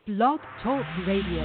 Blog Talk Radio.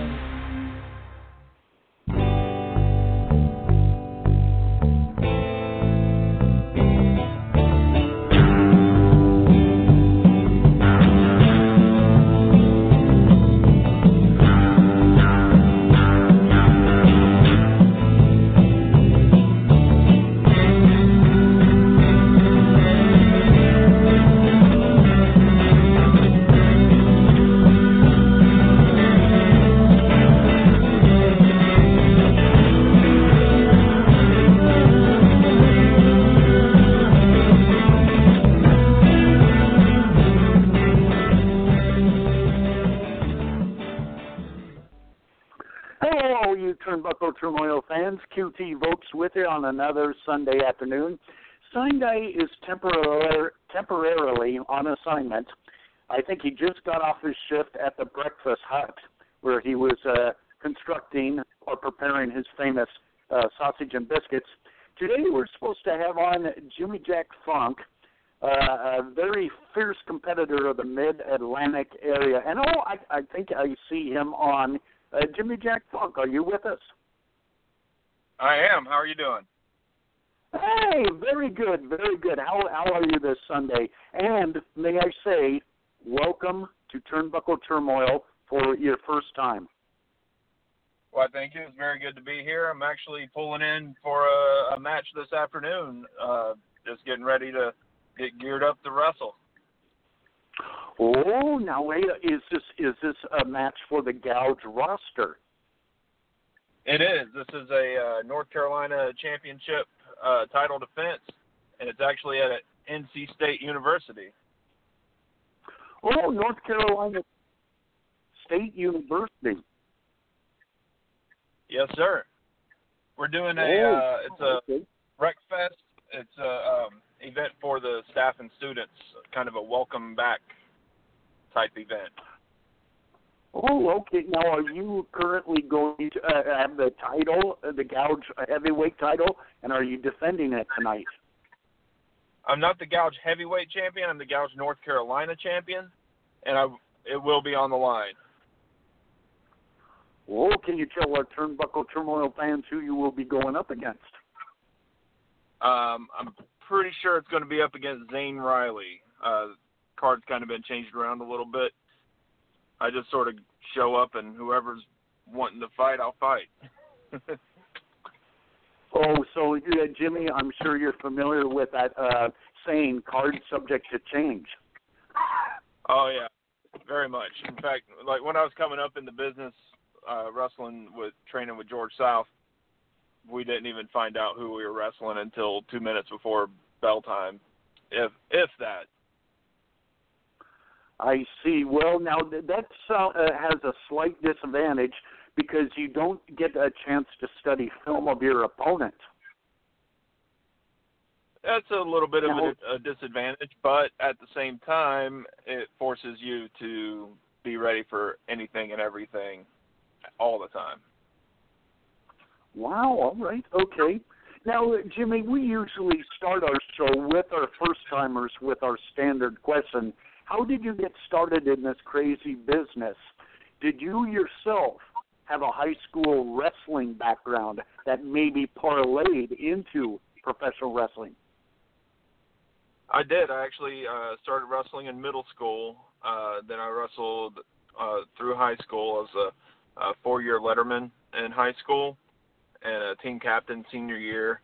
Turmoil fans, QT Vokes with you on another Sunday afternoon. Sunday is temporarily on assignment. I think he just got off his shift at the Breakfast Hut, where he was constructing or preparing his famous sausage and biscuits. Today we're supposed to have on Jimmy Jack Funk, a very fierce competitor of the Mid-Atlantic area. And I think I see him on Jimmy Jack Funk. Are you with us? I am. How are you doing? Hey, very good, very good. How are you this Sunday? And may I say, welcome to Turnbuckle Turmoil for your first time. Well, thank you. It's very good to be here. I'm actually pulling in for a match this afternoon. Just getting ready to get geared up to wrestle. Oh, now wait, is this a match for the Gouge roster? It is. This is a North Carolina championship title defense, and it's actually at NC State University. Oh, North Carolina State University. Yes, sir. We're doing it's a Rec Fest. It's a event for the staff and students, kind of a welcome back type event. Oh, okay. Now, are you currently going to have the title, the Gouge heavyweight title, and are you defending it tonight? I'm not the Gouge heavyweight champion. I'm the Gouge North Carolina champion, and it will be on the line. Well, can you tell our Turnbuckle Turmoil fans who you will be going up against? I'm pretty sure it's going to be up against Zane Riley. Card's kind of been changed around a little bit. I just sort of show up, and whoever's wanting to fight, I'll fight. Oh, so Jimmy, I'm sure you're familiar with that saying, "Card subject to change." Oh yeah, very much. In fact, like when I was coming up in the business, training with George South, we didn't even find out who we were wrestling until 2 minutes before bell time, if that. I see. Well, now that has a slight disadvantage because you don't get a chance to study film of your opponent. That's a little bit of a disadvantage, but at the same time, it forces you to be ready for anything and everything all the time. Wow, all right, okay. Now, Jimmy, we usually start our show with our first-timers with our standard question. How did you get started in this crazy business? Did you yourself have a high school wrestling background that maybe parlayed into professional wrestling? I did. I actually started wrestling in middle school. Then I wrestled through high school as a four-year letterman in high school and a team captain senior year.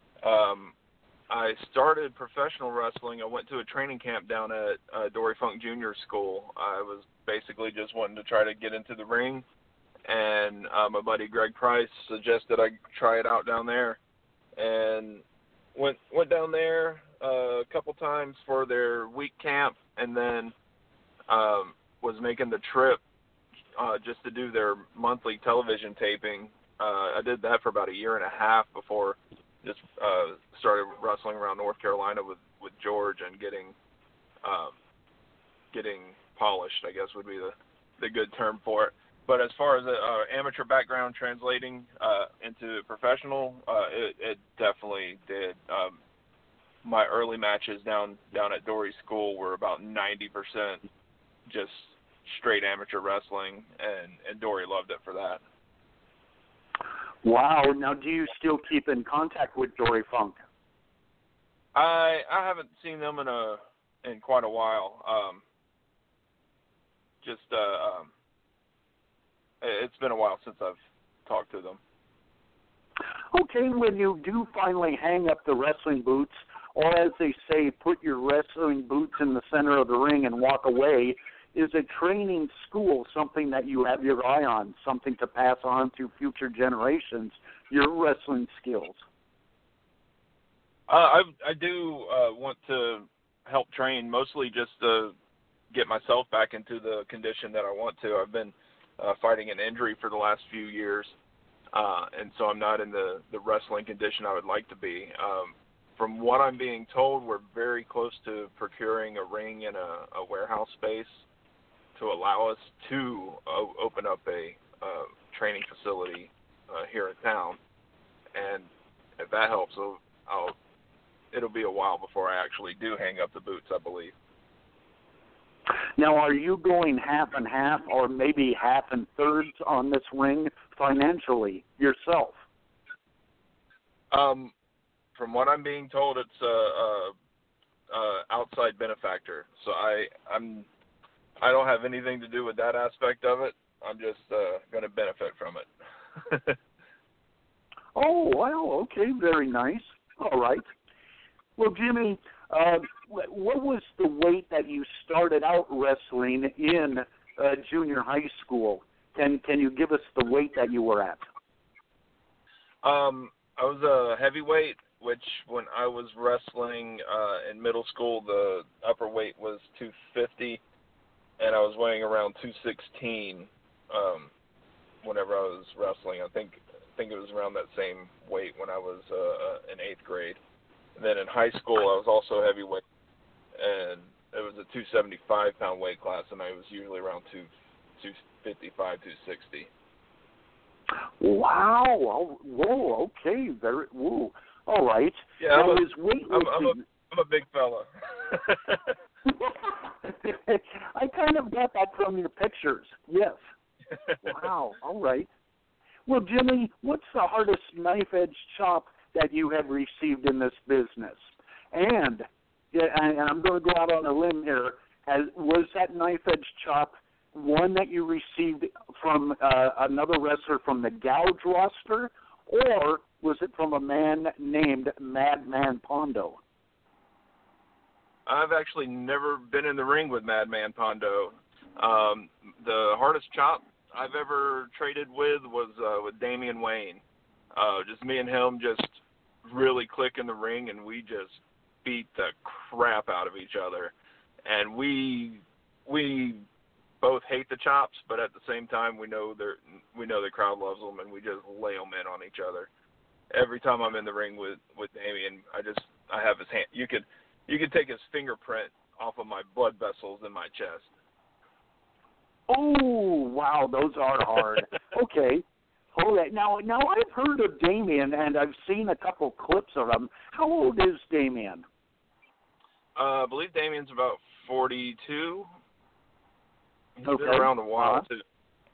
I started professional wrestling. I went to a training camp down at Dory Funk Junior School. I was basically just wanting to try to get into the ring, and my buddy Greg Price suggested I try it out down there, and went down there a couple times for their week camp, and then was making the trip just to do their monthly television taping. I did that for about a year and a half before just started wrestling around North Carolina with George and getting polished, I guess would be the good term for it. But as far as amateur background translating into professional, it definitely did. My early matches down at Dory School were about 90% just straight amateur wrestling, and Dory loved it for that. Wow. Now, do you still keep in contact with Dory Funk? I haven't seen them in quite a while. It's been a while since I've talked to them. Okay, when you do finally hang up the wrestling boots, or as they say, put your wrestling boots in the center of the ring and walk away, is a training school something that you have your eye on, something to pass on to future generations, your wrestling skills? I do want to help train, mostly just to get myself back into the condition that I want to. I've been fighting an injury for the last few years, and so I'm not in the wrestling condition I would like to be. From what I'm being told, we're very close to procuring a ring in a warehouse space to allow us to open up a training facility here in town. And if that helps, it'll be a while before I actually do hang up the boots, I believe. Now, are you going half and half or maybe half and thirds on this ring financially yourself? From what I'm being told, it's a outside benefactor. So I don't have anything to do with that aspect of it. I'm just going to benefit from it. Oh, wow. Okay, very nice. All right. Well, Jimmy, what was the weight that you started out wrestling in junior high school? Can you give us the weight that you were at? I was a heavyweight, which when I was wrestling in middle school, the upper weight was 250, and I was weighing around 216 whenever I was wrestling. I think it was around that same weight when I was in 8th grade. And then in high school, I was also heavyweight, and it was a 275-pound weight class, and I was usually around 255, 260. Wow! Whoa! Okay, whoa! All right. Yeah, now, I'm a big fella. I kind of got that from your pictures. Yes. Wow. All right. Well, Jimmy, what's the hardest knife-edge chop that you have received in this business? And I'm going to go out on a limb here. Was that knife-edge chop one that you received from another wrestler from the Gouge roster, or was it from a man named Madman Pondo? I've actually never been in the ring with Madman Pondo. The hardest chop I've ever traded with was with Damian Wayne. Just me and him just really click in the ring, and we just beat the crap out of each other. And we both hate the chops, but at the same time we know the crowd loves them, and we just lay them in on each other. Every time I'm in the ring with Damian, I have his hand. You could take his fingerprint off of my blood vessels in my chest. Oh, wow, those are hard. Okay. All right. Now I've heard of Damian, and I've seen a couple clips of him. How old is Damian? I believe Damian's about 42. He's okay. been around a while, too.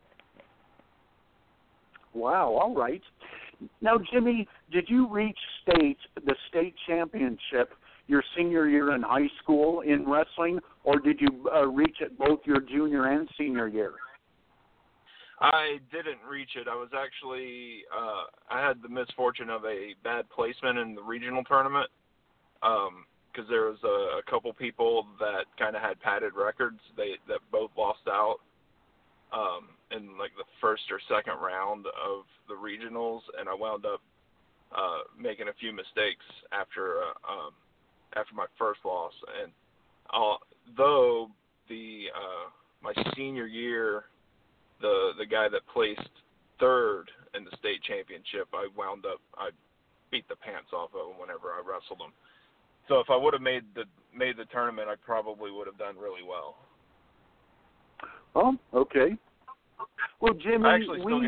Wow, all right. Now, Jimmy, did you reach the state championship your senior year in high school in wrestling, or did you reach it both your junior and senior year? I didn't reach it. I was actually I had the misfortune of a bad placement in the regional tournament because there was a couple people that kind of had padded records. That both lost out in like the first or second round of the regionals, and I wound up making a few mistakes after my first loss. And though my senior year, the guy that placed third in the state championship, I beat the pants off of him whenever I wrestled him. So if I would have made the tournament, I probably would have done really well. Oh, okay. Well, Jimmy, I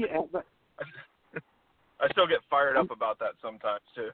still get fired up about that sometimes too.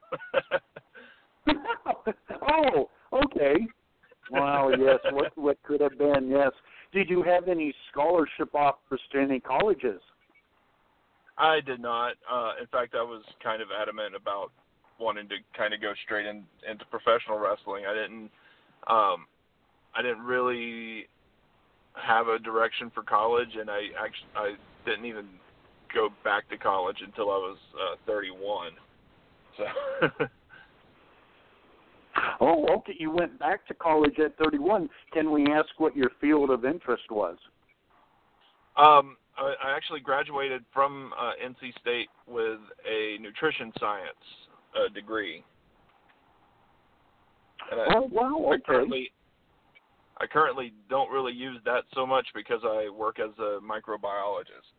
Oh, okay. Wow, yes. What could have been? Yes. Did you have any scholarship offers to any colleges? I did not. In fact, I was kind of adamant about wanting to kind of go straight into professional wrestling. I didn't really have a direction for college, and I didn't even go back to college until I was 31. So. Oh, okay. You went back to college at 31. Can we ask what your field of interest was? I actually graduated from NC State with a nutrition science degree. And wow, okay. I currently don't really use that so much because I work as a microbiologist.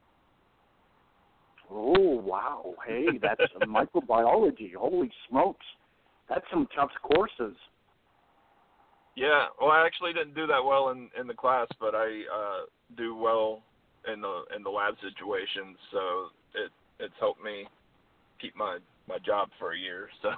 Oh, wow. Hey, that's microbiology. Holy smokes. That's some tough courses. Yeah, well, I actually didn't do that well in the class, but I do well in the lab situations, so it's helped me keep my job for a year. So.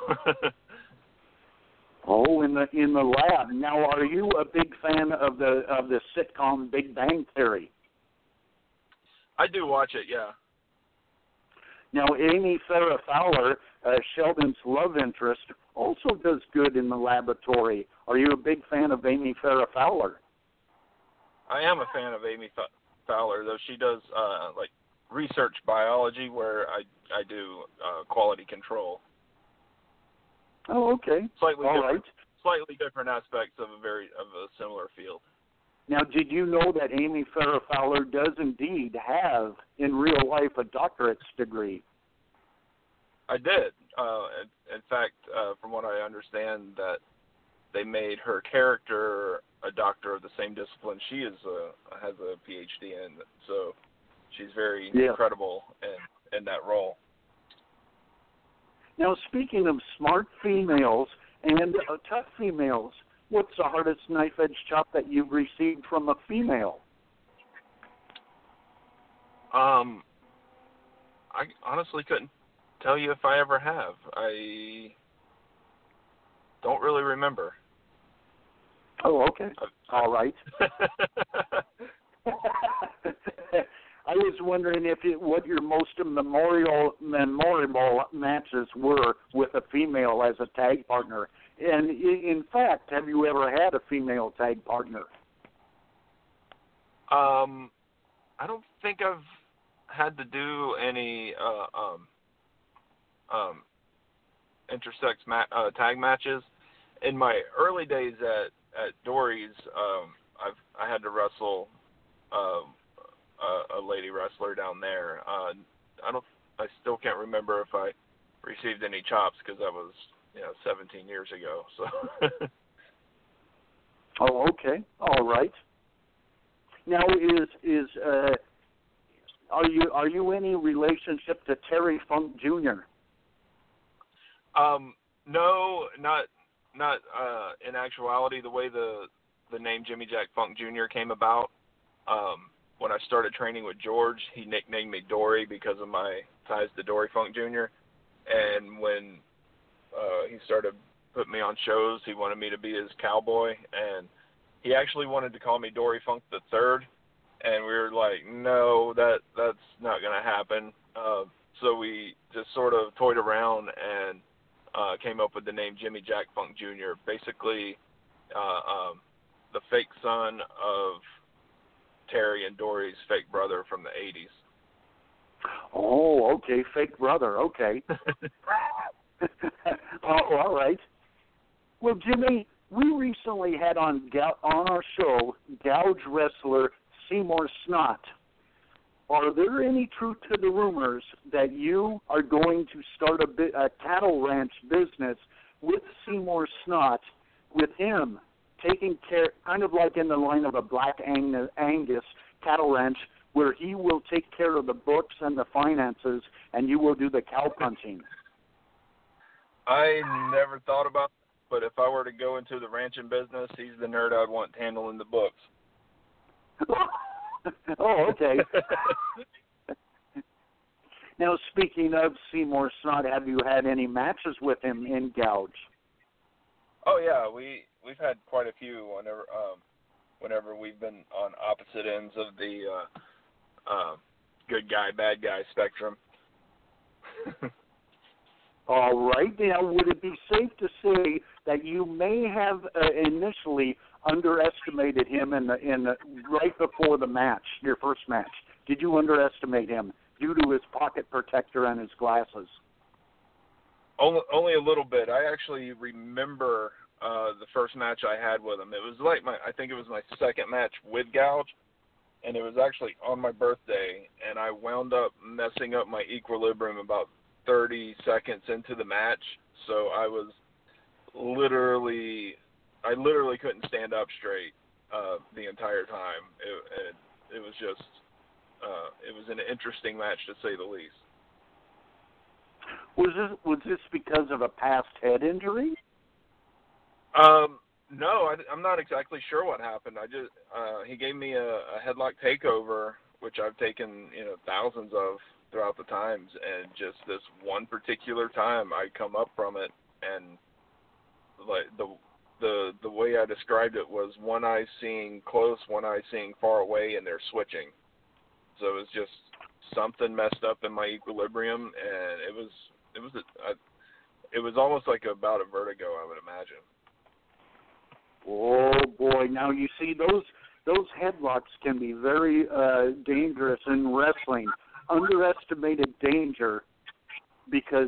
Oh, in the lab. Now, are you a big fan of the sitcom Big Bang Theory? I do watch it, yeah. Now, Amy Farrah Fowler, Sheldon's love interest, also does good in the laboratory. Are you a big fan of Amy Farrah Fowler? I am a fan of Amy Fowler, though she does like research biology, where I do quality control. Oh, okay. Slightly different aspects of a similar field. Now, did you know that Amy Farrah Fowler does indeed have, in real life, a doctorate's degree? I did. In fact, from what I understand, that they made her character a doctor of the same discipline she has a PhD in. So she's very credible in that role. Now, speaking of smart females and tough females, what's the hardest knife-edge chop that you've received from a female? I honestly couldn't tell you if I ever have. I don't really remember. Oh, okay. All right. I was wondering what your most memorable matches were with a female as a tag partner. And in fact, have you ever had a female tag partner? I don't think I've had to do any intersex tag matches. In my early days at Dory's, I had to wrestle a lady wrestler down there. I still can't remember if I received any chops because that was 17 years ago. So. Oh, okay. All right. Now, are you any relationship to Terry Funk Jr.? No, not in actuality. The way the name Jimmy Jack Funk Jr. came about, when I started training with George, he nicknamed me Dory because of my ties to Dory Funk Jr. And when he started putting me on shows, he wanted me to be his cowboy, and he actually wanted to call me Dory Funk the Third, and we were like, no, that's not going to happen. So we just sort of toyed around and came up with the name Jimmy Jack Funk Jr., basically the fake son of Terry and Dory's fake brother from the 80s. Oh, okay, fake brother, okay. Oh, all right. Well, Jimmy, we recently had on our show Gouge wrestler Seymour Snot. Are there any truth to the rumors that you are going to start a cattle ranch business with Seymour Snot, with him taking care, kind of like in the line of a Black Angus cattle ranch, where he will take care of the books and the finances, and you will do the cow punching? I never thought about it, but if I were to go into the ranching business, he's the nerd I'd want handling the books. Oh, okay. Now, speaking of Seymour Snot, have you had any matches with him in Gouge? Oh yeah, we've had quite a few. Whenever whenever we've been on opposite ends of the good guy, bad guy spectrum. All right. Now, would it be safe to say that you may have initially underestimated him in right before the match, your first match? Did you underestimate him due to his pocket protector and his glasses? Only a little bit. I actually remember the first match I had with him. It was like I think it was my second match with Gouge, and it was actually on my birthday, and I wound up messing up my equilibrium about 30 seconds into the match. So I literally couldn't stand up straight the entire time. It was just it was an interesting match to say the least. Was this because of a past head injury? No, I'm not exactly sure what happened. He gave me a headlock takeover, which I've taken thousands of throughout the times, and just this one particular time I come up from it, and like the way I described it was one eye seeing close, one eye seeing far away, and they're switching. So it was just something messed up in my equilibrium, and it was almost like a bout of vertigo, I would imagine. Oh boy! Now you see those headlocks can be very dangerous in wrestling. Underestimated danger, because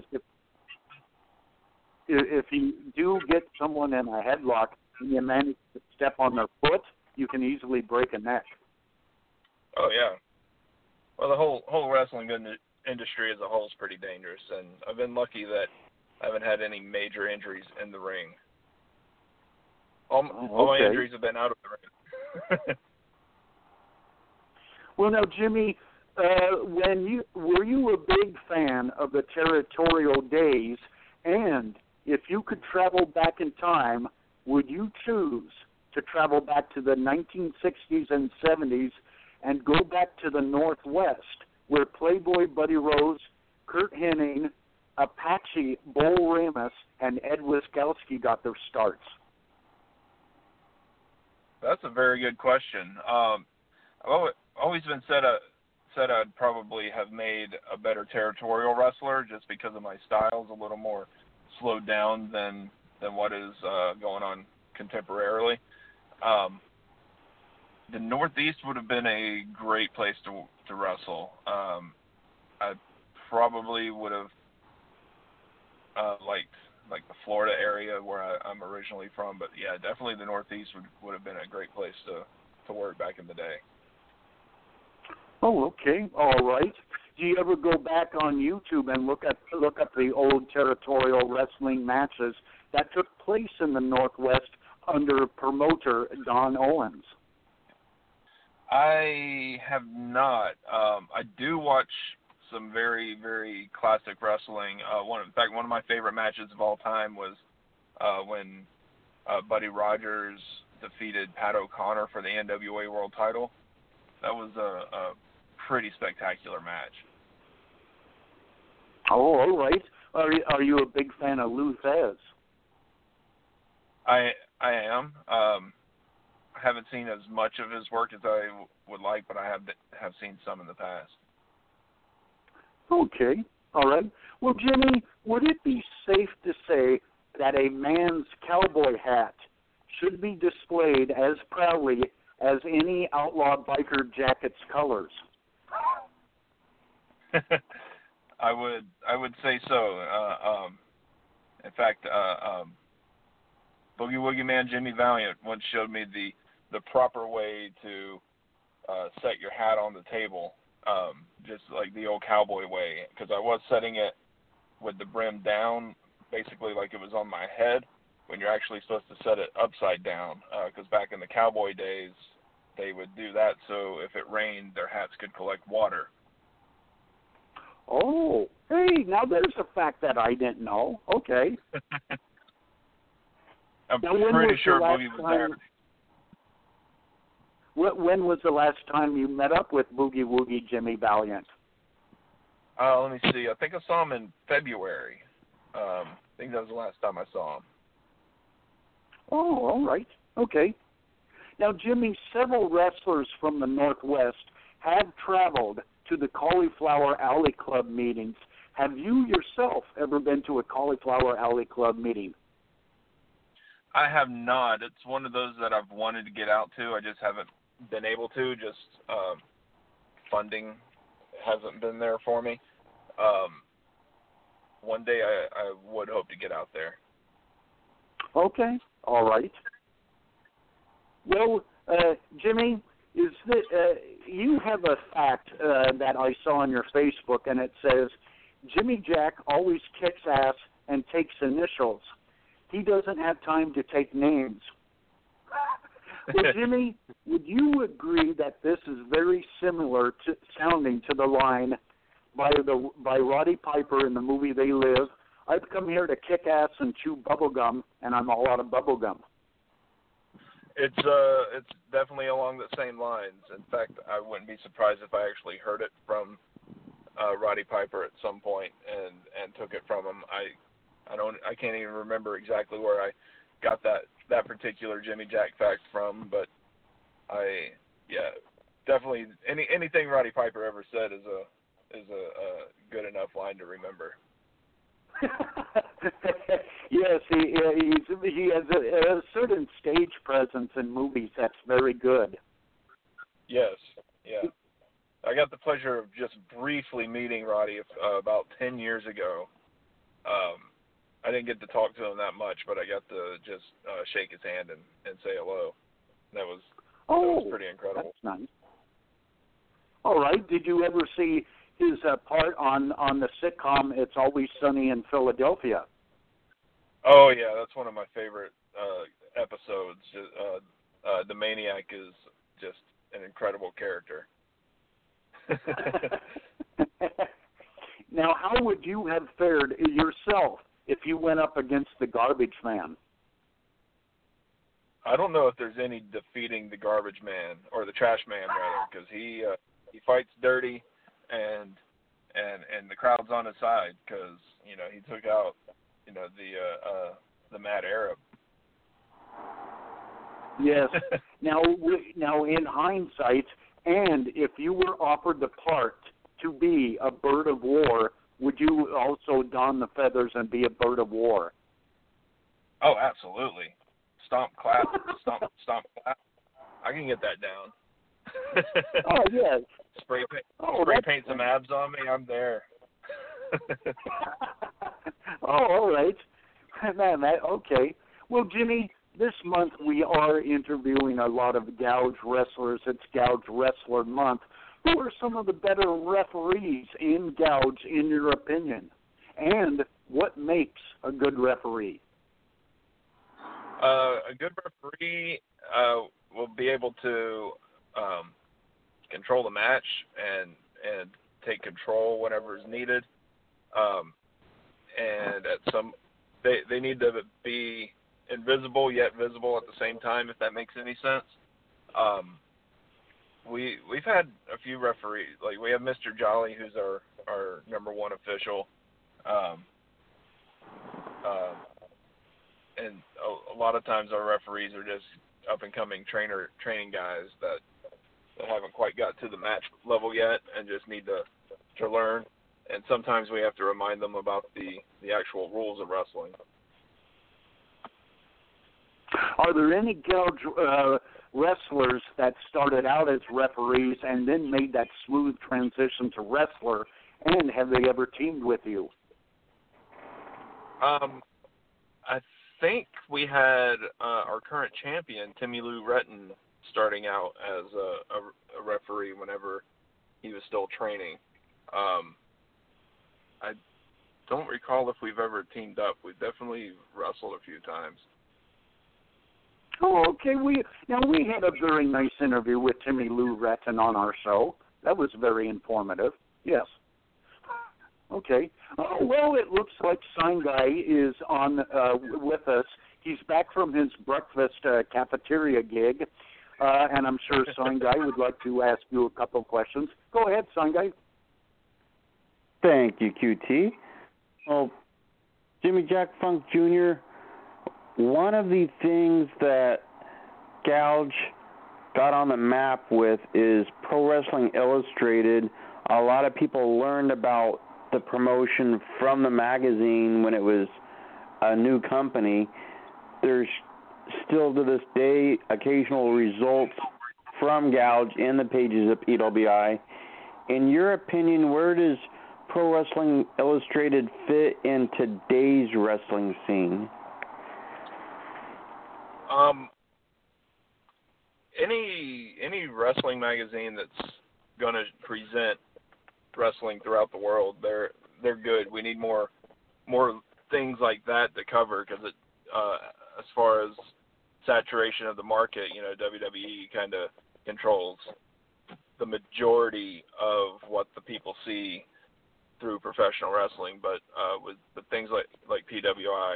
if you do get someone in a headlock and you manage to step on their foot, you can easily break a neck. Oh yeah. Well, the whole wrestling industry as a whole is pretty dangerous, and I've been lucky that I haven't had any major injuries in the ring. All my injuries have been out of the ring. Well, now, Jimmy, were you a big fan of the territorial days? And if you could travel back in time, would you choose to travel back to the 1960s and 70s and go back to the Northwest, where Playboy Buddy Rose, Kurt Hennig, Apache Bull Ramus, and Ed Wiskowski got their starts? That's a very good question. I've always been said I'd probably have made a better territorial wrestler just because of my style's a little more slowed down than what is going on contemporarily. The Northeast would have been a great place to wrestle. I probably would have liked the Florida area where I'm originally from, but yeah, definitely the Northeast would have been a great place to work back in the day. Oh, okay, all right. Do you ever go back on YouTube and look up the old territorial wrestling matches that took place in the Northwest under promoter Don Owens? I have not. I do watch some very, very classic wrestling. In fact, one of my favorite matches of all time was when Buddy Rogers defeated Pat O'Connor for the NWA World Title. That was a pretty spectacular match. Oh, all right. Are you a big fan of Lou Thesz? I am. I haven't seen as much of his work as I would like, but I have seen some in the past. Okay, all right. Well, Jimmy, would it be safe to say that a man's cowboy hat should be displayed as proudly as any outlaw biker jacket's colors? I would say so. In fact, Boogie Woogie Man Jimmy Valiant once showed me the proper way to set your hat on the table, just like the old cowboy way, because I was setting it with the brim down, basically like it was on my head, when you're actually supposed to set it upside down, because back in the cowboy days, they would do that so if it rained, their hats could collect water. Oh, hey, now there's a fact that I didn't know. Okay. I'm pretty sure Boogie was there. When was the last time you met up with Boogie Woogie Jimmy Valiant? Let me see. I think I saw him in February. I think that was the last time I saw him. Oh, all right. Okay. Now, Jimmy, several wrestlers from the Northwest have traveled to the Cauliflower Alley Club meetings. Have you yourself ever been to a Cauliflower Alley Club meeting? I have not. It's one of those that I've wanted to get out to. I just haven't been able to. Just funding hasn't been there for me. One day I would hope to get out there. Okay, all right. Well, Jimmy, you have a fact that I saw on your Facebook, and it says, Jimmy Jack always kicks ass and takes initials. He doesn't have time to take names. Well, Jimmy, would you agree that this is very similar to sounding to the line by Roddy Piper in the movie They Live? I've come here to kick ass and chew bubblegum, and I'm all out of bubblegum. It's definitely along the same lines. In fact, I wouldn't be surprised if I actually heard it from Roddy Piper at some point and took it from him. I can't even remember exactly where I got that particular Jimmy Jack fact from, but definitely anything Roddy Piper ever said is a good enough line to remember. Yes, he has a certain stage presence in movies that's very good. Yes, yeah. I got the pleasure of just briefly meeting Roddy about 10 years ago. I didn't get to talk to him that much, but I got to just shake his hand and say hello. That was pretty incredible. That's nice. All right. Did you ever see his part on the sitcom It's Always Sunny in Philadelphia? Oh, yeah, that's one of my favorite episodes. The Maniac is just an incredible character. Now, how would you have fared yourself if you went up against the Garbage Man? I don't know if there's any defeating the Garbage Man, or the Trash Man, rather, because he fights dirty, and the crowd's on his side, because he took out the Mad Arab. Yes. Now in hindsight, and if you were offered the part to be a bird of war, would you also don the feathers and be a bird of war? Oh, absolutely. Stomp, clap, stomp, clap. I can get that down. Oh, yes. Spray paint some abs on me, I'm there. All right. Okay. Well, Jimmy, this month we are interviewing a lot of Gouge wrestlers. It's Gouge Wrestler Month. Who are some of the better referees in Gouge, in your opinion? And what makes a good referee? A good referee will be able to control the match and take control whenever is needed. And they need to be invisible yet visible at the same time, if that makes any sense. We've had a few referees. Like, we have Mr. Jolly, who's our number one official. And a lot of times our referees are just up-and-coming training guys that haven't quite got to the match level yet and just need to learn. And sometimes we have to remind them about the actual rules of wrestling. Are there any Gouge wrestlers that started out as referees and then made that smooth transition to wrestler, and have they ever teamed with you? I think we had our current champion, Timmy Lou Retton, starting out as a referee whenever he was still training. I don't recall if we've ever teamed up. We've definitely wrestled a few times. Oh, okay. We had a very nice interview with Timmy Lou Retton on our show. That was very informative. Yes. Okay. Oh, well, it looks like Sign Guy is on with us. He's back from his breakfast cafeteria gig, and I'm sure Sign Guy would like to ask you a couple of questions. Go ahead, Sign Guy. Thank you, QT. Well, Jimmy Jack Funk Jr., one of the things that Gouge got on the map with is Pro Wrestling Illustrated. A lot of people learned about the promotion from the magazine when it was a new company. There's still to this day occasional results from Gouge in the pages of PWI. In your opinion, where does Pro Wrestling Illustrated fit in today's wrestling scene? Any wrestling magazine that's going to present wrestling throughout the world, they're good. We need more things like that to cover, because it as far as saturation of the market, WWE kind of controls the majority of what the people see through professional wrestling. But with things like PWI,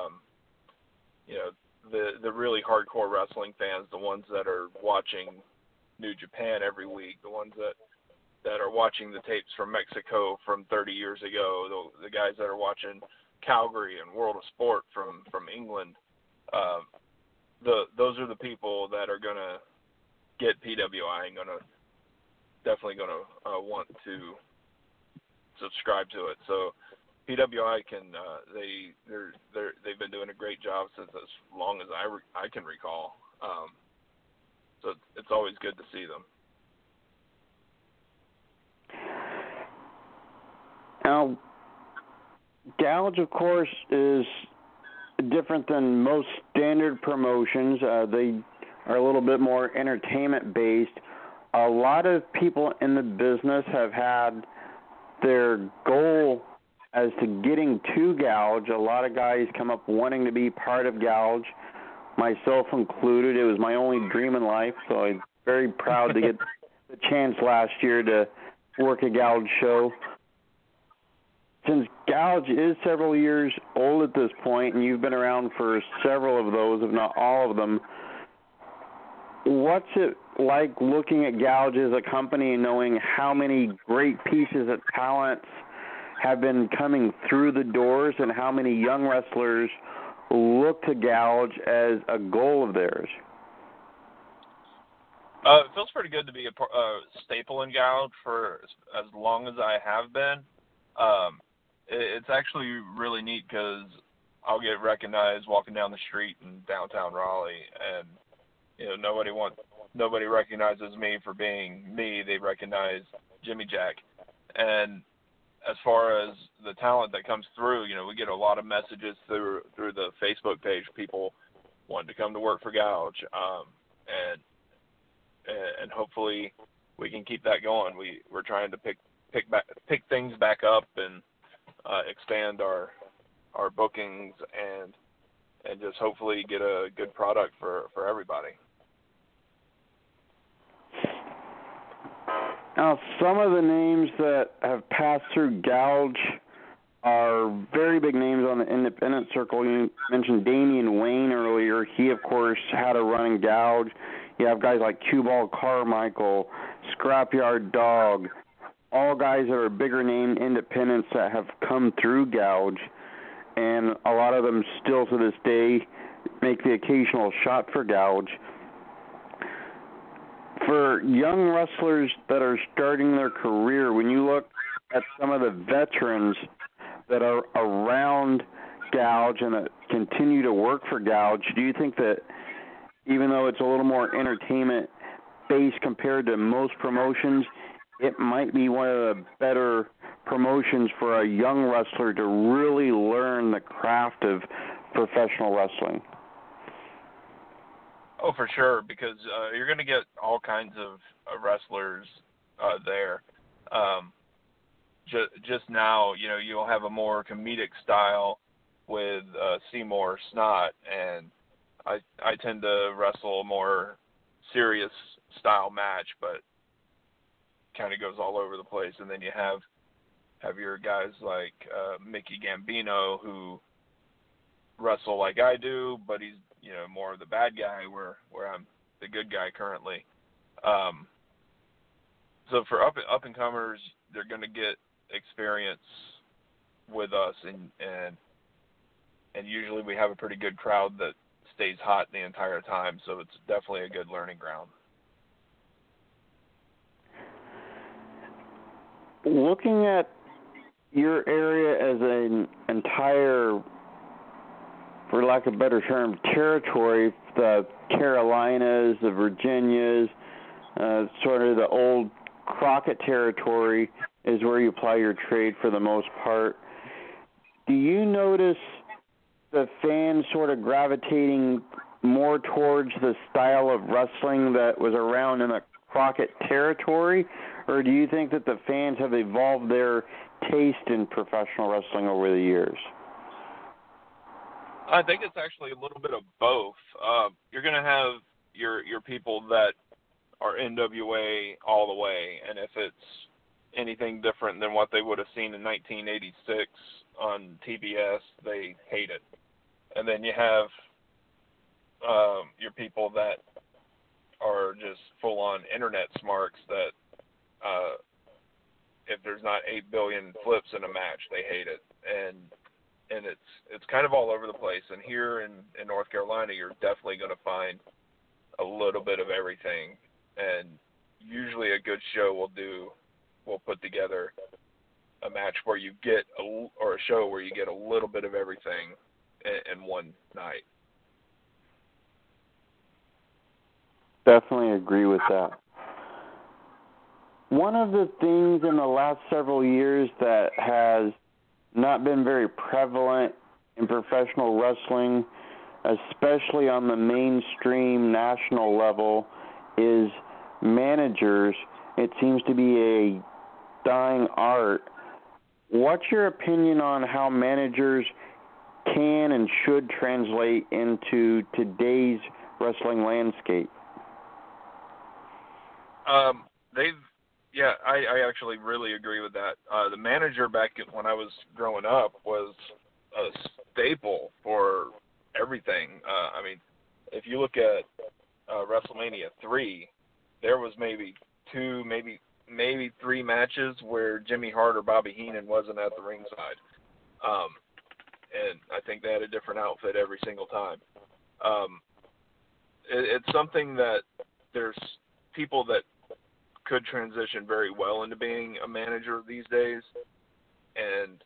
the really hardcore wrestling fans, the ones that are watching New Japan every week, the ones that are watching the tapes from Mexico from 30 years ago, the guys that are watching Calgary and World of Sport from England, those are the people that are going to get PWI and definitely going to want to subscribe to it. So PWI they've been doing a great job since as long as I can recall. So it's always good to see them. Now, Gouge, of course, is different than most standard promotions. They are a little bit more entertainment-based. A lot of people in the business have had their goal as to getting to Gouge. A lot of guys come up wanting to be part of Gouge, myself included. It was my only dream in life, so I'm very proud to get the chance last year to work a Gouge show. Since Gouge is several years old at this point, and you've been around for several of those, if not all of them, what's it like looking at Gouge as a company and knowing how many great pieces of talent have been coming through the doors and how many young wrestlers look to Gouge as a goal of theirs? It feels pretty good to be a staple in Gouge for as long as I have been. It's actually really neat because I'll get recognized walking down the street in downtown Raleigh, and nobody recognizes me for being me. They recognize Jimmy Jack. And as far as the talent that comes through, we get a lot of messages through the Facebook page, people wanting to come to work for Gouge, and hopefully we can keep that going. We're trying to pick things back up and expand our bookings and just hopefully get a good product for everybody. Now, some of the names that have passed through Gouge are very big names on the independent circle. You mentioned Damian Wayne earlier. He, of course, had a run in Gouge. You have guys like Q-Ball Carmichael, Scrapyard Dog, all guys that are bigger name independents that have come through Gouge, and a lot of them still to this day make the occasional shot for Gouge. For young wrestlers that are starting their career, when you look at some of the veterans that are around Gouge and that continue to work for Gouge, do you think that even though it's a little more entertainment-based compared to most promotions, it might be one of the better promotions for a young wrestler to really learn the craft of professional wrestling? Oh, for sure, because you're going to get all kinds of wrestlers there. Just now, you'll have a more comedic style with Seymour Snot, and I tend to wrestle a more serious style match, but kind of goes all over the place. And then you have your guys like Mickey Gambino, who wrestle like I do, but he's more of the bad guy, where I'm the good guy currently. So for up and comers, they're going to get experience with us, and usually we have a pretty good crowd that stays hot the entire time. So it's definitely a good learning ground. looking at your area as an entire, for lack of a better term, territory, the Carolinas, the Virginias, sort of the old Crockett territory is where you apply your trade for the most part. Do you notice the fans sort of gravitating more towards the style of wrestling that was around in the Crockett territory, or do you think that the fans have evolved their taste in professional wrestling over the years? I think it's actually a little bit of both. You're going to have your people that are NWA all the way, and if it's anything different than what they would have seen in 1986 on TBS, they hate it. And then you have your people that are just full-on internet smarts that if there's not 8 billion flips in a match, they hate it. And it's kind of all over the place. And here in North Carolina, you're definitely going to find a little bit of everything. And usually a good show will put together a match where you get or a show where you get a little bit of everything in one night. Definitely agree with that. One of the things in the last several years that has not been very prevalent in professional wrestling, especially on the mainstream national level, is managers. It seems to be a dying art. What's your opinion on how managers can and should translate into today's wrestling landscape? I actually really agree with that. The manager back when I was growing up was a staple for everything. I mean, if you look at WrestleMania 3, there was maybe 2, maybe 3 matches where Jimmy Hart or Bobby Heenan wasn't at the ringside. And I think they had a different outfit every single time. It's something that there's people that could transition very well into being a manager these days, and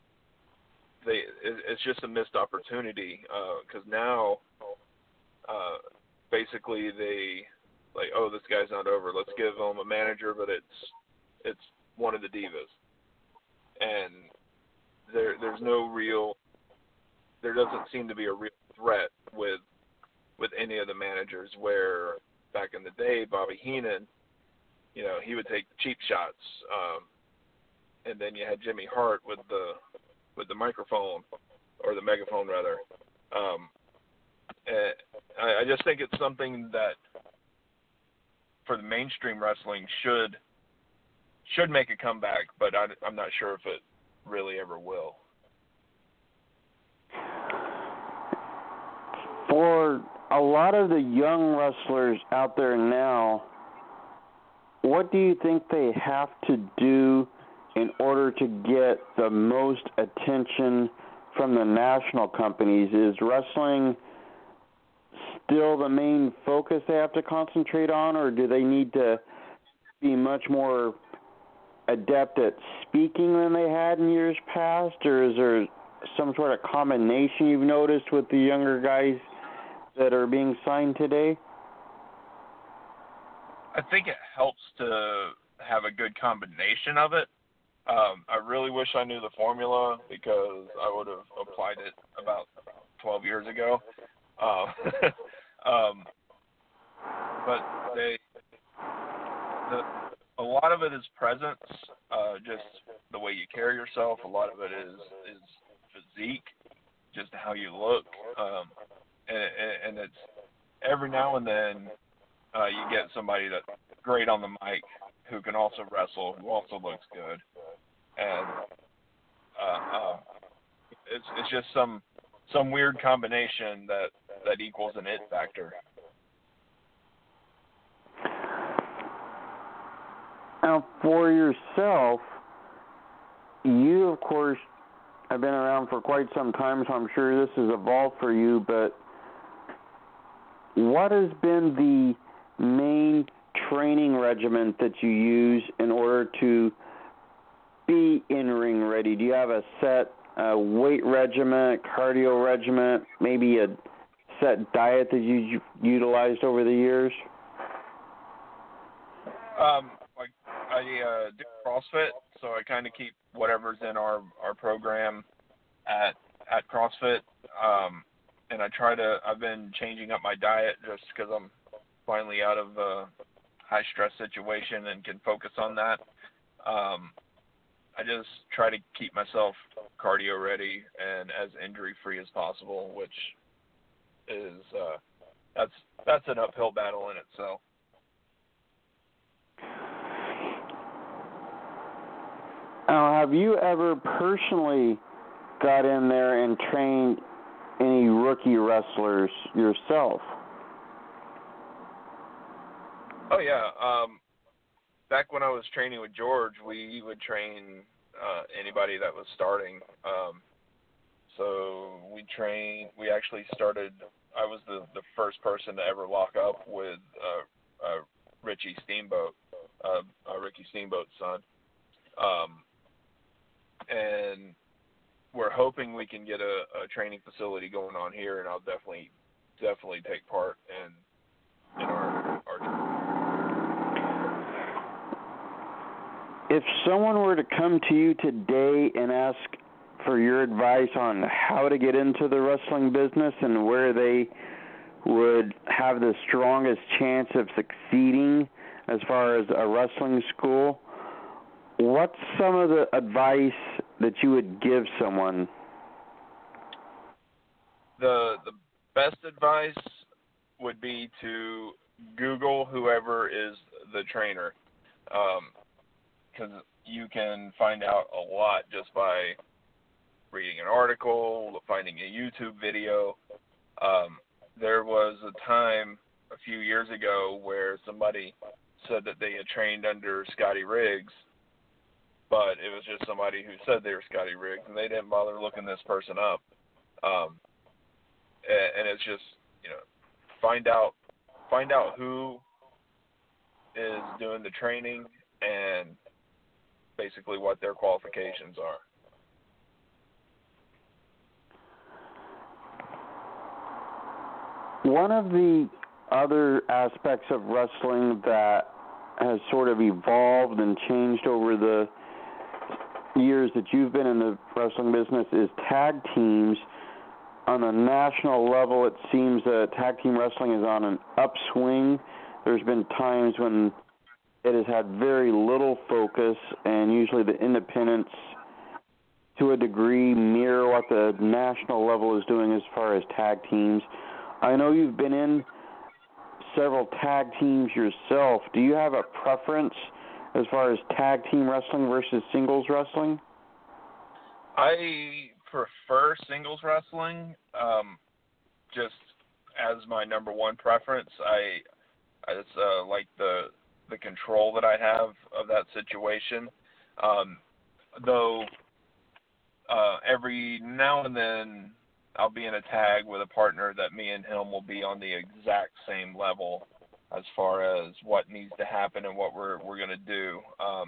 it's just a missed opportunity because now basically they like, oh, this guy's not over, let's give him a manager, but it's one of the divas, and there doesn't seem to be a real threat with any of the managers, where back in the day Bobby Heenan, he would take cheap shots, and then you had Jimmy Hart with the microphone, or the megaphone rather. I just think it's something that for the mainstream wrestling should make a comeback, but I'm not sure if it really ever will. For a lot of the young wrestlers out there now, what do you think they have to do in order to get the most attention from the national companies? Is wrestling still the main focus they have to concentrate on, or do they need to be much more adept at speaking than they had in years past, or is there some sort of combination you've noticed with the younger guys that are being signed today? I think it helps to have a good combination of it. I really wish I knew the formula, because I would have applied it about 12 years ago. But a lot of it is presence, just the way you carry yourself. A lot of it is physique, just how you look. And it's every now and then you get somebody that's great on the mic who can also wrestle, who also looks good, and it's just some weird combination that equals an it factor. Now, for yourself, you of course have been around for quite some time, so I'm sure this has evolved for you, but what has been the main training regimen that you use in order to be in-ring ready? Do you have a set weight regimen, cardio regimen, maybe a set diet that you utilized over the years? Like I do CrossFit, so I kind of keep whatever's in our program at CrossFit, and I've been changing up my diet just because I'm finally out of a high stress situation and can focus on that. I just try to keep myself cardio ready and as injury free as possible, which is that's an uphill battle in itself. Now, have you ever personally got in there and trained any rookie wrestlers yourself? Oh yeah. Back when I was training with George, we would train anybody that was starting. So we actually started. I was the first person to ever lock up with Ricky Steamboat's son. And we're hoping we can get a training facility going on here, and I'll definitely take part in our If someone were to come to you today and ask for your advice on how to get into the wrestling business and where they would have the strongest chance of succeeding as far as a wrestling school, what's some of the advice that you would give someone? The best advice would be to Google whoever is the trainer, because you can find out a lot just by reading an article, finding a YouTube video. There was a time a few years ago where somebody said that they had trained under Scotty Riggs, but it was just somebody who said they were Scotty Riggs, and they didn't bother looking this person up. And it's just, find out who is doing the training and basically what their qualifications are. One of the other aspects of wrestling that has sort of evolved and changed over the years that you've been in the wrestling business is tag teams. On a national level, it seems that tag team wrestling is on an upswing. There's been times when it has had very little focus, and usually the independents, to a degree, mirror what the national level is doing as far as tag teams. I know you've been in several tag teams yourself. Do you have a preference as far as tag team wrestling versus singles wrestling? I prefer singles wrestling, just as my number one preference. I just like the control that I have of that situation. Though every now and then I'll be in a tag with a partner that me and him will be on the exact same level as far as what needs to happen and what we're going to do.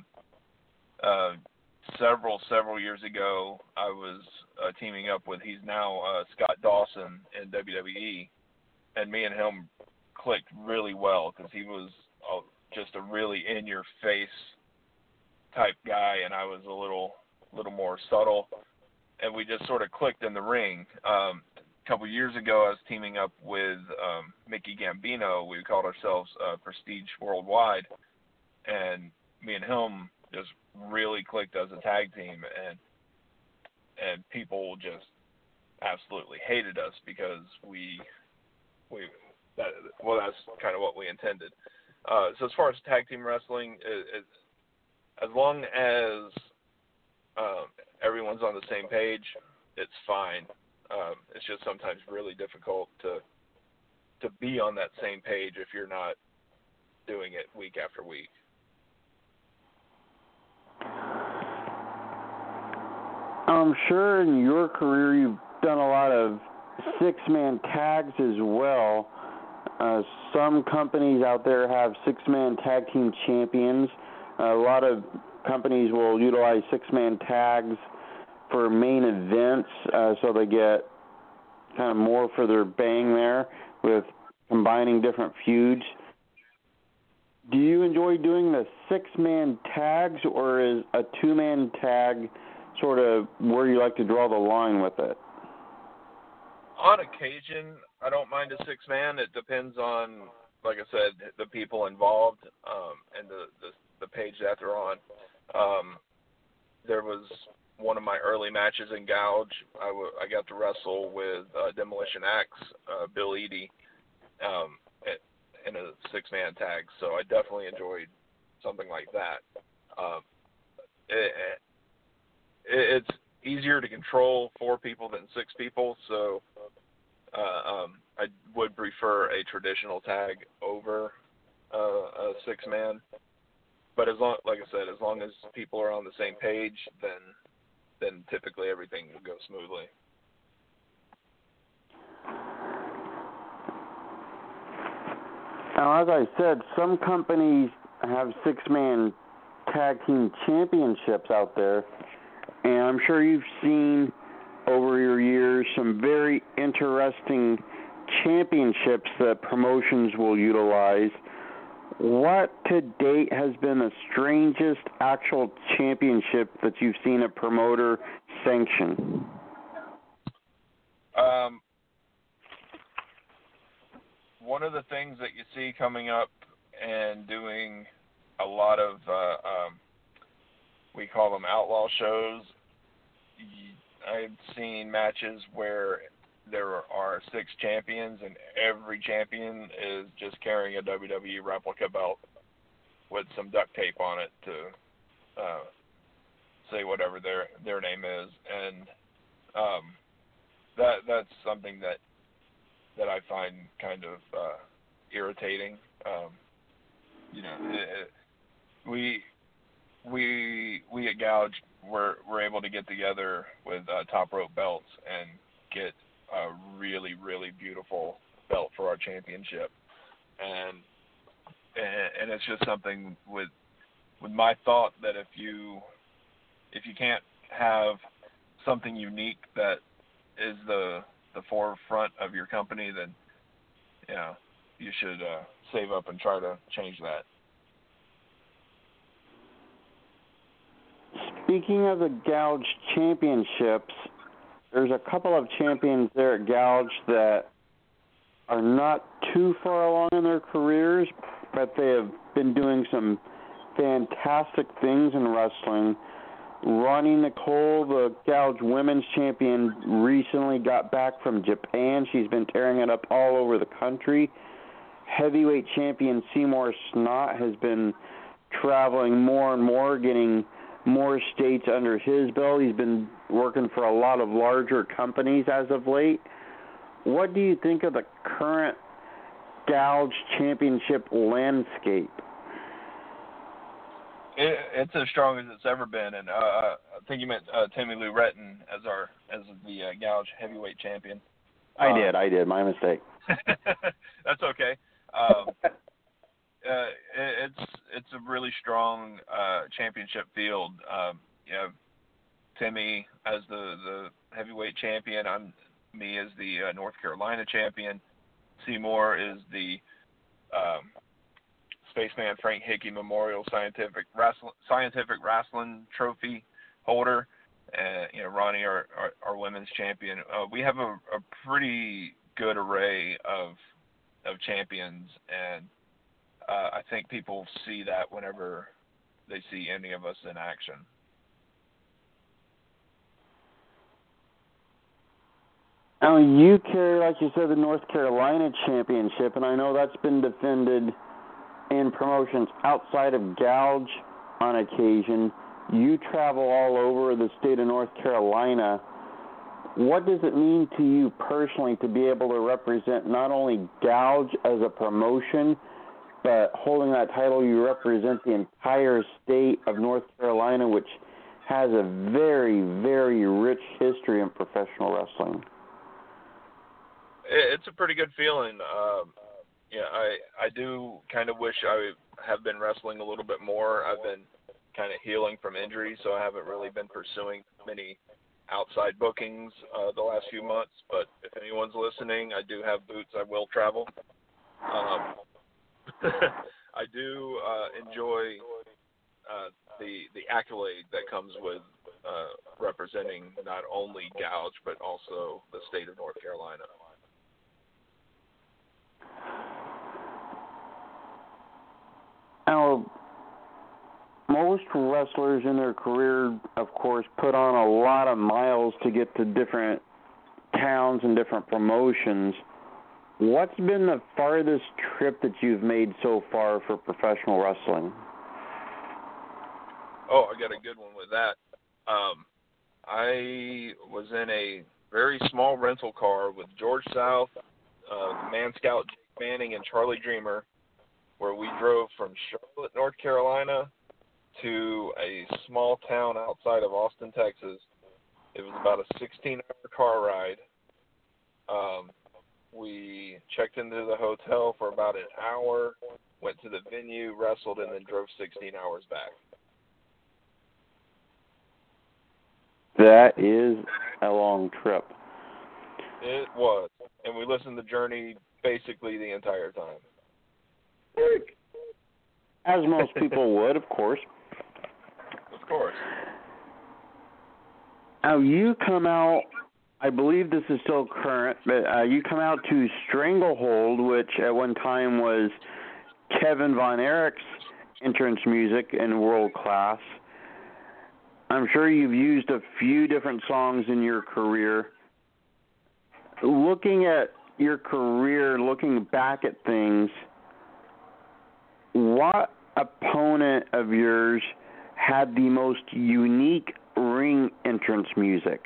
Several years ago, I was teaming up with, he's now Scott Dawson in WWE, and me and him clicked really well because he was just a really in-your-face type guy, and I was a little more subtle, and we just sort of clicked in the ring. A couple years ago, I was teaming up with Mickey Gambino. We called ourselves Prestige Worldwide, and me and him just really clicked as a tag team, and people just absolutely hated us because that's kind of what we intended. So as far as tag team wrestling, as long as everyone's on the same page, it's fine. It's just sometimes really difficult to be on that same page if you're not doing it week after week. I'm sure in your career you've done a lot of six-man tags as well. Some companies out there have six-man tag team champions. A lot of companies will utilize six-man tags for main events, so they get kind of more for their bang there with combining different feuds. Do you enjoy doing the six-man tags, or is a two-man tag sort of where you like to draw the line with it? On occasion, I don't mind a six-man. It depends on, like I said, the people involved and the page that they're on. There was one of my early matches in Gouge. I got to wrestle with Demolition Axe, Bill Eadie, in a six-man tag, so I definitely enjoyed something like that. It's easier to control 4 people than 6 people, so I would prefer a traditional tag over a six-man. But like I said, as long as people are on the same page, then typically everything will go smoothly. Now, as I said, some companies have six-man tag team championships out there, and I'm sure you've seen over your years some very interesting championships that promotions will utilize. What to date has been the strangest actual championship that you've seen a promoter sanction? One of the things that you see coming up and doing a lot of, we call them outlaw shows, I've seen matches where there are 6 champions and every champion is just carrying a WWE replica belt with some duct tape on it to say whatever their name is. And that's something that I find kind of irritating. We at Gouge we're able to get together with Top Rope Belts and get a really, really beautiful belt for our championship, and it's just something with my thought that if you can't have something unique that is the forefront of your company, then you should save up and try to change that. Speaking of the Gouge championships, there's a couple of champions there at Gouge that are not too far along in their careers, but they have been doing some fantastic things in wrestling. Ronnie Nicole, the Gouge Women's Champion, recently got back from Japan. She's been tearing it up all over the country. Heavyweight Champion Seymour Snot has been traveling more and more, getting more states under his belt. He's been working for a lot of larger companies as of late. What do you think of the current Gouge Championship landscape? It's as strong as it's ever been, and I think you meant Timmy Lou Retton as the Gouge Heavyweight Champion. I did. My mistake. That's okay. It's a really strong championship field. You have Timmy as the heavyweight champion. Me as the North Carolina champion. Seymour is the Spaceman Frank Hickey Memorial Scientific Wrestling Trophy holder. Ronnie, our women's champion. We have a pretty good array of champions, and I think people see that whenever they see any of us in action. Now, you carry, like you said, the North Carolina Championship, and I know that's been defended in promotions outside of Gouge on occasion. You travel all over the state of North Carolina. What does it mean to you personally to be able to represent not only Gouge as a promotion, but holding that title, you represent the entire state of North Carolina, which has a very, very rich history in professional wrestling? It's a pretty good feeling. I do kind of wish I have been wrestling a little bit more. I've been kind of healing from injury, so I haven't really been pursuing many outside bookings the last few months. But if anyone's listening, I do have boots. I will travel. I do enjoy the accolade that comes with representing not only Gouge but also the state of North Carolina. Now, most wrestlers in their career, of course, put on a lot of miles to get to different towns and different promotions. What's been the farthest trip that you've made so far for professional wrestling? Oh, I got a good one with that. I was in a very small rental car with George South, the Man Scout Jake Manning, and Charlie Dreamer, where we drove from Charlotte, North Carolina, to a small town outside of Austin, Texas. It was about a 16-hour car ride. We checked into the hotel for about an hour, went to the venue, wrestled, and then drove 16 hours back. That is a long trip. It was. And we listened to Journey basically the entire time. As most people would, of course. Of course. Now, you come out, I believe this is still current, but you come out to Stranglehold, which at one time was Kevin Von Erich's entrance music in World Class. I'm sure you've used a few different songs in your career. Looking at your career, looking back at things, what opponent of yours had the most unique ring entrance music?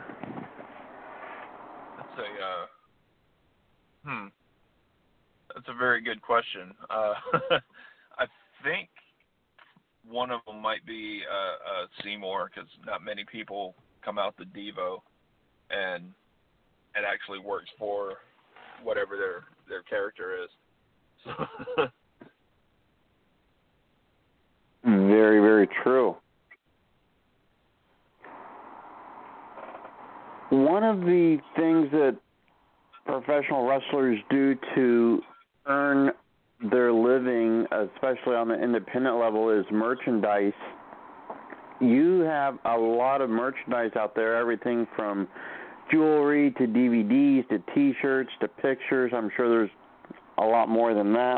That's a very good question. I think one of them might be Seymour, because not many people come out to Devo, and it actually works for whatever their character is. So Very, very true. One of the things that professional wrestlers do to earn their living, especially on the independent level, is merchandise. You have a lot of merchandise out there, everything from jewelry to DVDs to T-shirts to pictures. I'm sure there's a lot more than that.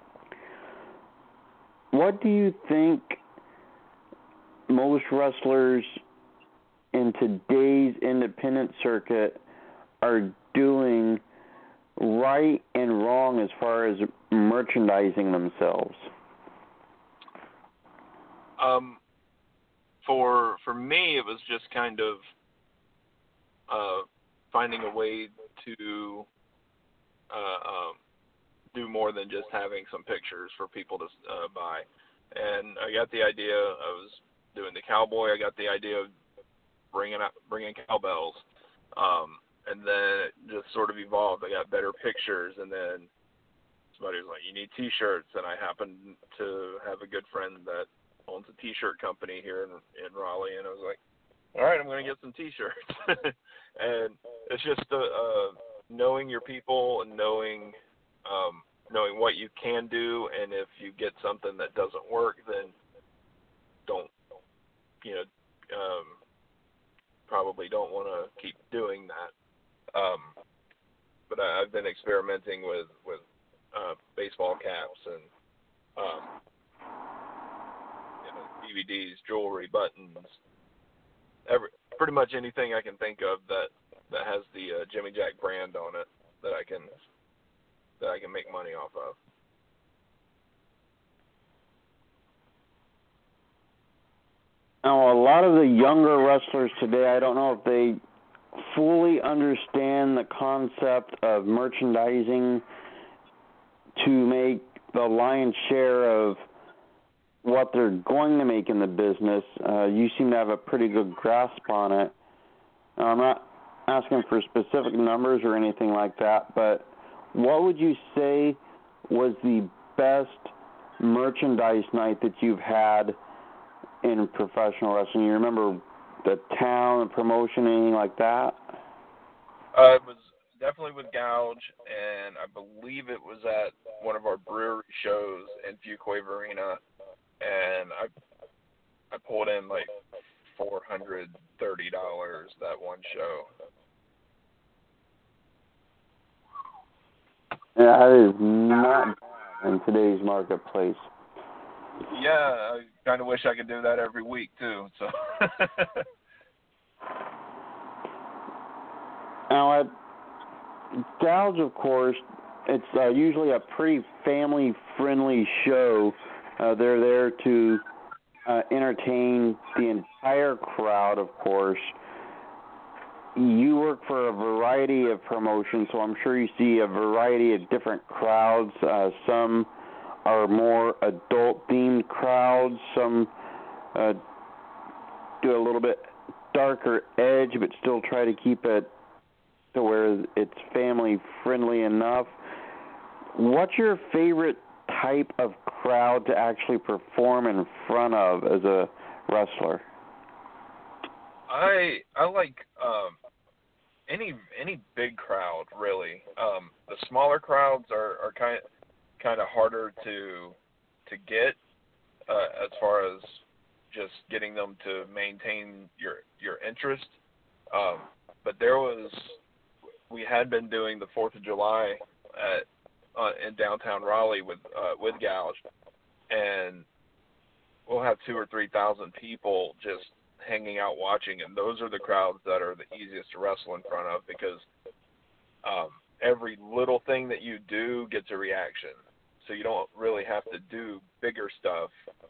What do you think most wrestlers in today's independent circuit are doing right and wrong as far as merchandising themselves? For me, it was just kind of finding a way to do more than just having some pictures for people to buy. And I got the idea. I was doing the cowboy. I got the idea of bringing cowbells. And then it just sort of evolved. I got better pictures, and then somebody was like, you need T-shirts, and I happened to have a good friend that owns a T-shirt company here in Raleigh, and I was like, all right, I'm going to get some T-shirts. And it's just knowing your people and knowing what you can do, and if you get something that doesn't work, then probably don't want to keep doing that. But I've been experimenting with baseball caps and DVDs, jewelry, buttons, pretty much anything I can think of that has the Jimmy Jack brand on it that I can make money off of. Now, a lot of the younger wrestlers today, I don't know if they fully understand the concept of merchandising to make the lion's share of what they're going to make in the business. You seem to have a pretty good grasp on it. Now, I'm not asking for specific numbers or anything like that, but what would you say was the best merchandise night that you've had in professional wrestling? You remember the town, the promotion, anything like that? It was definitely with Gouge, and I believe it was at one of our brewery shows in Fuquay Arena, and I pulled in like $430 that one show. Yeah, that is not bad in today's marketplace. Yeah, I kind of wish I could do that every week too. So. Now at Gouge, of course, it's usually a pretty family-friendly show. They're there to entertain the entire crowd, of course. You work for a variety of promotions, so I'm sure you see a variety of different crowds. Some are more adult-themed crowds. Some do a little bit darker edge, but still try to keep it to where it's family-friendly enough. What's your favorite type of crowd to actually perform in front of as a wrestler? I like any big crowd really. The smaller crowds are kind of harder to get as far as just getting them to maintain your interest. But we had been doing the 4th of July in downtown Raleigh with Gouge, and we'll have 2,000 or 3,000 people just hanging out watching, and those are the crowds that are the easiest to wrestle in front of because every little thing that you do gets a reaction. So you don't really have to do bigger stuff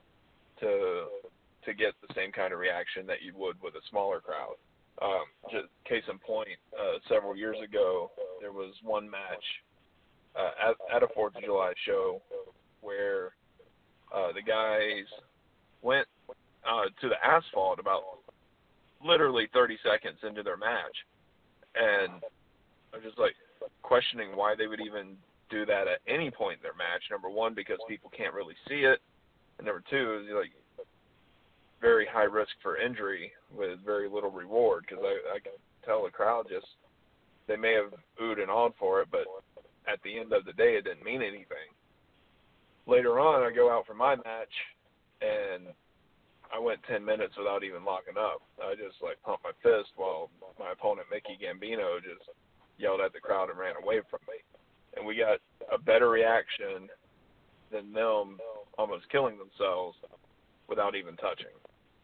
to get the same kind of reaction that you would with a smaller crowd. Just case in point, several years ago, there was one match at a 4th of July show where the guys went to the asphalt about literally 30 seconds into their match, and I was just like questioning why they would even do that at any point in their match. Number one, because people can't really see it, and number two, is like very high risk for injury with very little reward, because I can tell the crowd just, they may have oohed and awed for it, but at the end of the day, it didn't mean anything. Later on, I go out for my match, and I went 10 minutes without even locking up. I just pumped my fist while my opponent, Mickey Gambino, just yelled at the crowd and ran away from me. And we got a better reaction than them almost killing themselves without even touching.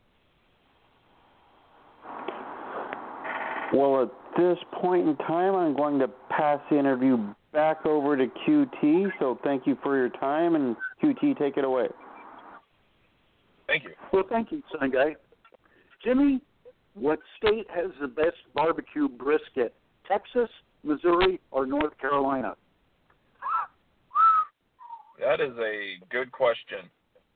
Well, at this point in time, I'm going to pass the interview back over to QT. So thank you for your time, and QT, take it away. Thank you. Well, thank you, Son Guy. Jimmy, what state has the best barbecue brisket? Texas, Missouri, or North Carolina? That is a good question.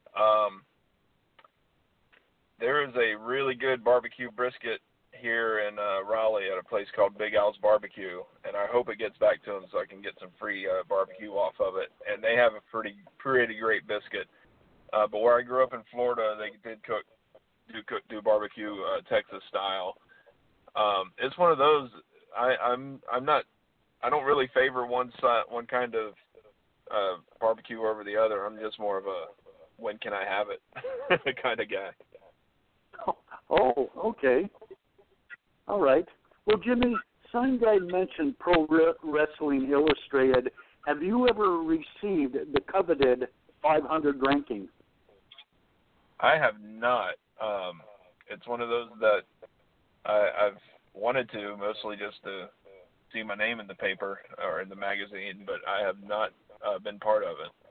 There is a really good barbecue brisket here in Raleigh at a place called Big Al's Barbecue, and I hope it gets back to them so I can get some free barbecue off of it. And they have a pretty great biscuit. But where I grew up in Florida, they did do barbecue Texas style. It's one of those. I don't really favor one kind of barbecue over the other. I'm just more of a when can I have it kind of guy. Oh, okay. All right. Well, Jimmy, Sign Guy mentioned Pro Wrestling Illustrated. Have you ever received the coveted 500 ranking? I have not. It's one of those that I've wanted to, mostly just to see my name in the paper or in the magazine, but I have not been part of it.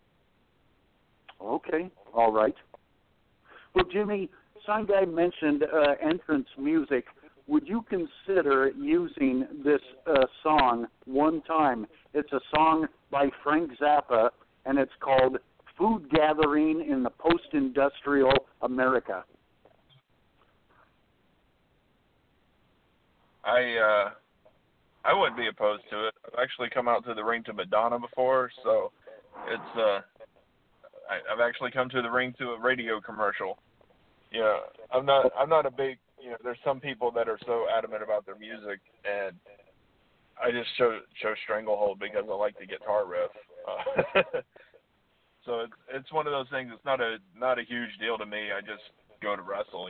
Okay. All right. Well, Jimmy, Sign Guy mentioned entrance music. Would you consider using this song one time? It's a song by Frank Zappa, and it's called Food Gathering in the Post-Industrial America. I wouldn't be opposed to it. I've actually come out to the ring to Madonna before, so it's I've actually come to the ring to a radio commercial. I'm not a big, there's some people that are so adamant about their music, and I just show Stranglehold because I like the guitar riff. So it's one of those things. It's not a huge deal to me. I just go to wrestle,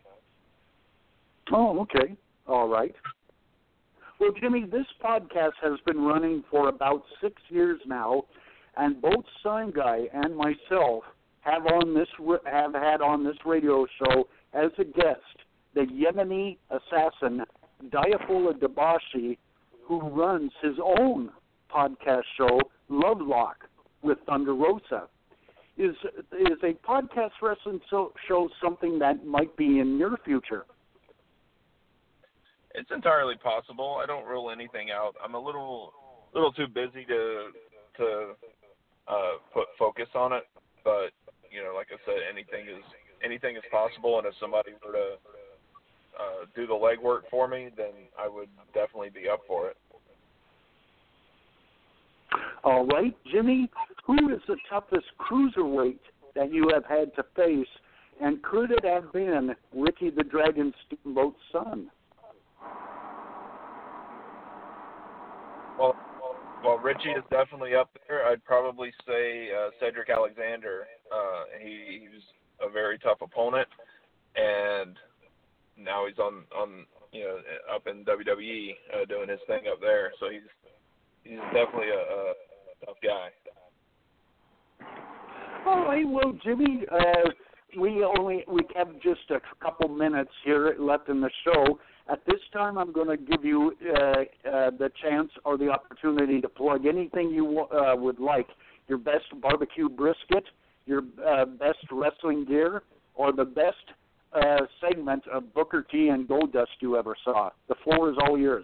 Oh, okay. All right. Well, Jimmy, this podcast has been running for about 6 years now, and both Sign Guy and myself have had on this radio show as a guest the Yemeni assassin Diafola Dabashi, who runs his own podcast show, Love Lock, with Thunder Rosa. Is a podcast wrestling show something that might be in your future? It's entirely possible. I don't rule anything out. I'm a little too busy to put focus on it, but like I said, anything is possible, and if somebody were to do the legwork for me, then I would definitely be up for it. All right, Jimmy, who is the toughest cruiserweight that you have had to face, and could it have been Ricky the Dragon Steamboat's son? Well, Richie is definitely up there. I'd probably say Cedric Alexander. He's a very tough opponent, and now he's on up in WWE doing his thing up there. So he's definitely a tough guy. All right, well, Jimmy, we have just a couple minutes here left in the show. At this time, I'm going to give you the chance or the opportunity to plug anything you would like. Your best barbecue brisket, your best wrestling gear, or the best segment of Booker T and Goldust you ever saw. The floor is all yours.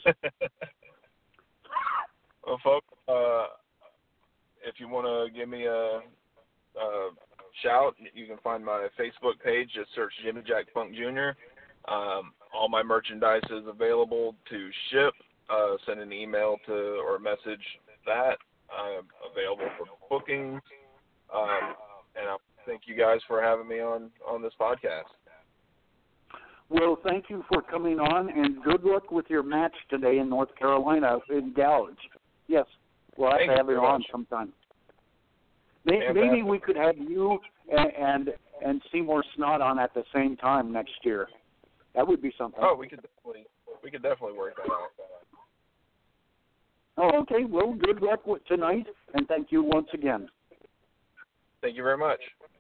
Well, folks, if you want to give me a shout, you can find my Facebook page. Just search Jimmy Jack Funk Jr. All my merchandise is available to ship. Send an email or a message that. I'm available for bookings. And I thank you guys for having me on this podcast. Well, thank you for coming on, and good luck with your match today in North Carolina in Gouge. Yes, we'll have to have you on sometime. Maybe we could have you and Seymour Snot on at the same time next year. That would be something. Oh, we could definitely work that out. Oh, okay. Well, good luck with tonight, and thank you once again. Thank you very much.